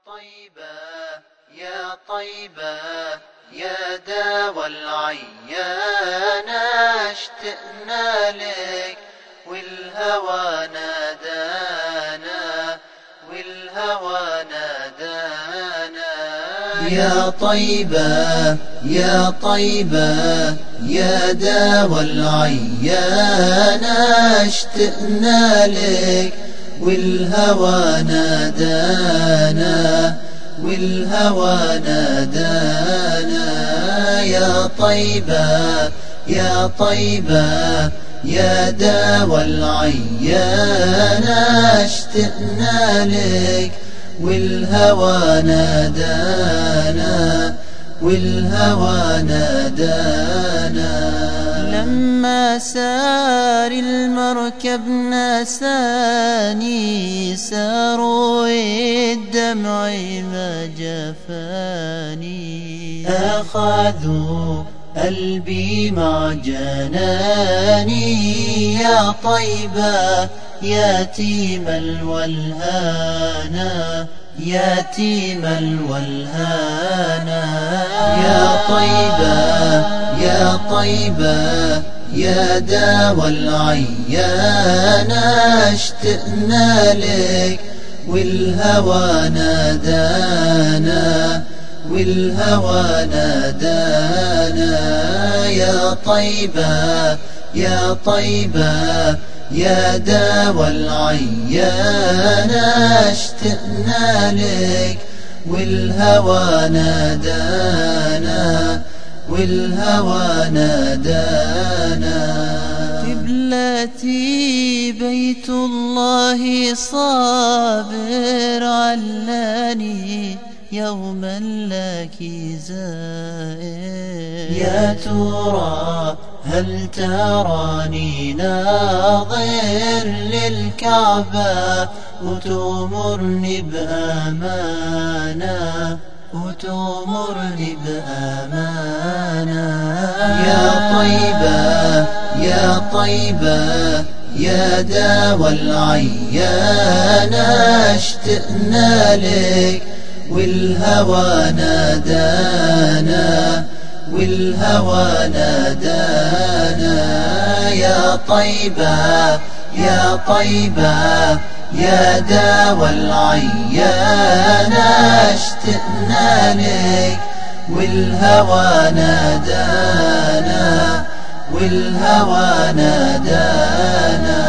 طيبة يا طيبة يا داوى العيان، اشتقنا لك والهوى نادانا، والهوى نادانا. يا طيبة يا طيبة يا داوى العيان، اشتقنا لك والهوى نادانا، والهوى نادانا. يا طيبة يا طيبة يا داوى العيان، اشتقنا لك والهوى نادانا، والهوى نادانا. لما سار المركب ناساني، ساروا الدمع ما جفاني، أخذوا قلبي مع جناني. يا طيبة يتيم الولهانا، يتيم الولهانا. يا طيبة يا طيبة يا داوى العيان، اشتقنا لك والهوى نادانا، والهوى نادانا. يا طيبة يا طيبة يا داوى العيان، اشتقنا لك والهوى نادانا، والهوى نادانا. قبلتي بيت الله صابر، علاني يوما لك زائر. يا ترى هل تراني ناظر للكعبة، وتأمرني بأمانة، وتأمرني بأمانة. يا طيبة يا طيبة يا داوى العيان، اشتقنا لك والهوى نادانا، والهوى نادانا. يا طيبة يا طيبة يا داوى العيان، اشتقنا لك والهوى نادانا، والهوى نادانا.